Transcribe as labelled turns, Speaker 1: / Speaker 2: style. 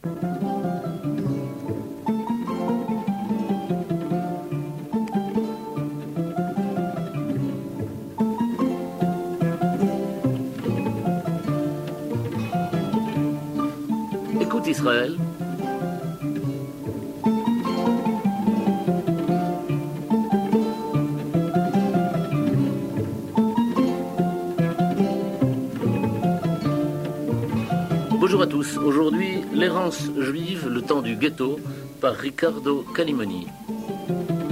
Speaker 1: Écoute Israël. Bonjour à tous. Aujourd'hui, l'errance juive, le temps du ghetto, par Riccardo Calimoni.